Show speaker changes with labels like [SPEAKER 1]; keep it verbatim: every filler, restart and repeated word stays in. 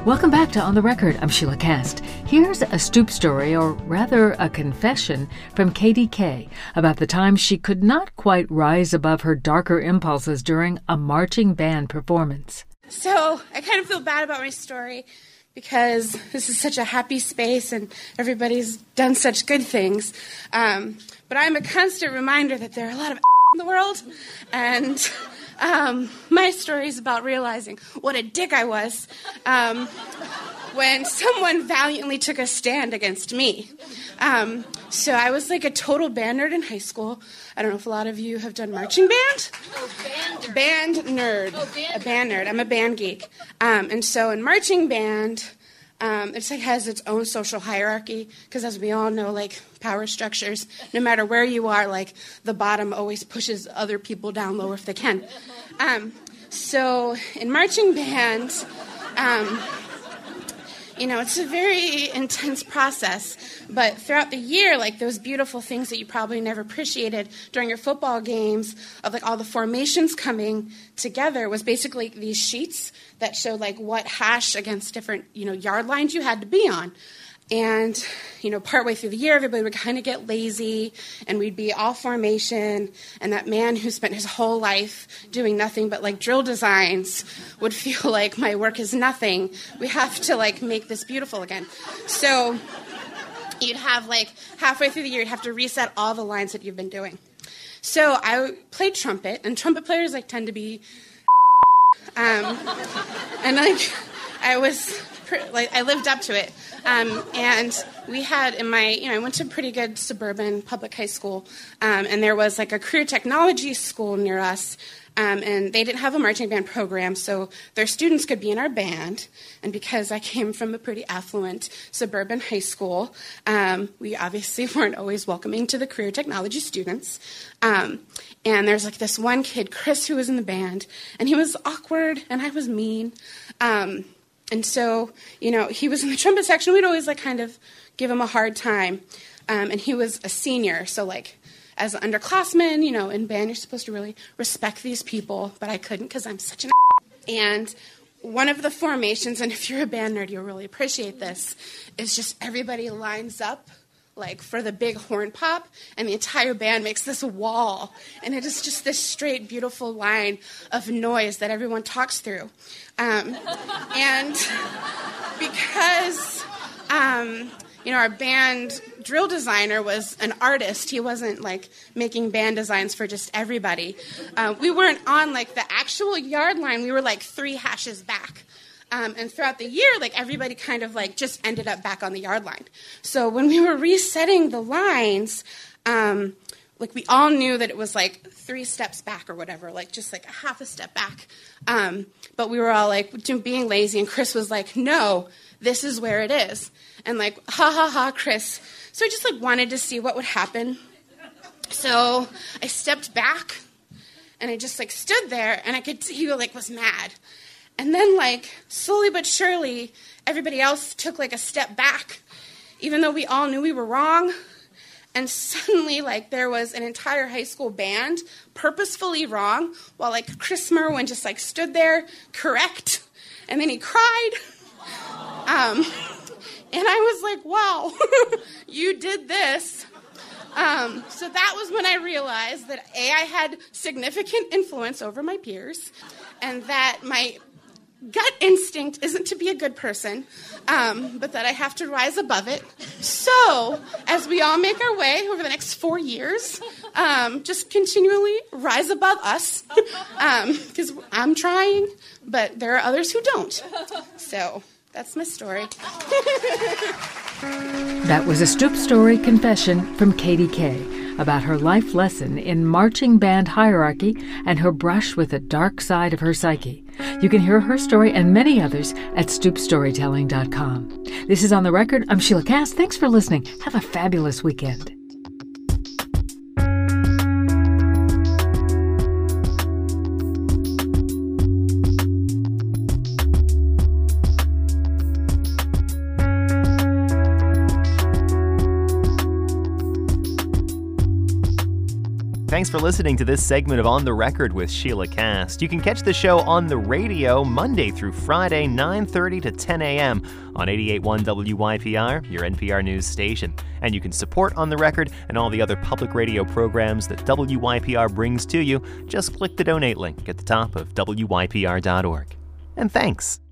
[SPEAKER 1] Welcome back to On the Record. I'm Sheila Cast. Here's a stoop story, or rather a confession, from Katie Kay about the time she could not quite rise above her darker impulses during a marching band performance.
[SPEAKER 2] So I kind of feel bad about my story because this is such a happy space and everybody's done such good things. Um, but I'm a constant reminder that there are a lot of in the world, and um, my story is about realizing what a dick I was um, when someone valiantly took a stand against me. Um, so I was like a total band nerd in high school. I don't know if a lot of you have done marching band.
[SPEAKER 3] Oh, band nerd.
[SPEAKER 2] Band nerd.
[SPEAKER 3] Oh, band
[SPEAKER 2] a band nerd. I'm a band geek. Um, and so in marching band, um, it's like has its own social hierarchy because, as we all know, like power structures, no matter where you are, like the bottom always pushes other people down lower if they can. Um, so in marching band, um, you know, it's a very intense process, but throughout the year, like those beautiful things that you probably never appreciated during your football games of like all the formations coming together was basically these sheets that showed like what hash against different, you know, yard lines you had to be on. And, you know, partway through the year, everybody would kind of get lazy, and we'd be all formation, and that man who spent his whole life doing nothing but, like, drill designs would feel like my work is nothing. We have to, like, make this beautiful again. So you'd have, like, halfway through the year, you'd have to reset all the lines that you've been doing. So I played trumpet, and trumpet players, like, tend to be um, and, like, I was... Like I lived up to it, um, and we had in my, you know, I went to a pretty good suburban public high school, um, and there was like a career technology school near us, um, and they didn't have a marching band program, so their students could be in our band. And because I came from a pretty affluent suburban high school, um, we obviously weren't always welcoming to the career technology students. Um, and there's like this one kid, Chris, who was in the band, and he was awkward, and I was mean. Um, And so, you know, he was in the trumpet section. We'd always, like, kind of give him a hard time. Um, and he was a senior. So, like, as an underclassman, you know, in band, you're supposed to really respect these people. But I couldn't because I'm such an And one of the formations, and if you're a band nerd, you'll really appreciate this, is just everybody lines up, like, for the big horn pop, and the entire band makes this wall. And it is just this straight, beautiful line of noise that everyone talks through. Um, and because, um, you know, our band drill designer was an artist, he wasn't, like, making band designs for just everybody. Uh, we weren't on, like, the actual yard line. We were, like, three hashes back. Um, and throughout the year, like, everybody kind of, like, just ended up back on the yard line. So when we were resetting the lines, um, like, we all knew that it was, like, three steps back or whatever, like, just, like, a half a step back. Um, but we were all, like, being lazy, and Chris was like, no, this is where it is. And, like, ha, ha, ha, Chris. So I just, like, wanted to see what would happen. So I stepped back, and I just, like, stood there, and I could see he, like, was mad. And then, like, slowly but surely, everybody else took, like, a step back, even though we all knew we were wrong. And suddenly, like, there was an entire high school band purposefully wrong, while, like, Chris Merwin just, like, stood there, correct, and then he cried. Um, and I was like, wow, you did this. Um, so that was when I realized that, A, I had significant influence over my peers, and that my gut instinct isn't to be a good person, um, but that I have to rise above it. So, as we all make our way over the next four years, um, just continually rise above us, because um, I'm trying, but there are others who don't. So, that's my story.
[SPEAKER 1] That was a Stoop Story confession from Katie Kay about her life lesson in marching band hierarchy and her brush with the dark side of her psyche. You can hear her story and many others at stoop storytelling dot com. This is On the Record. I'm Sheila Cast. Thanks for listening. Have a fabulous weekend.
[SPEAKER 3] Thanks for listening to this segment of On the Record with Sheila Cast. You can catch the show on the radio Monday through Friday, nine thirty to ten a.m. on eighty-eight point one W Y P R, your N P R news station. And you can support On the Record and all the other public radio programs that W Y P R brings to you. Just click the donate link at the top of W Y P R dot org. And thanks.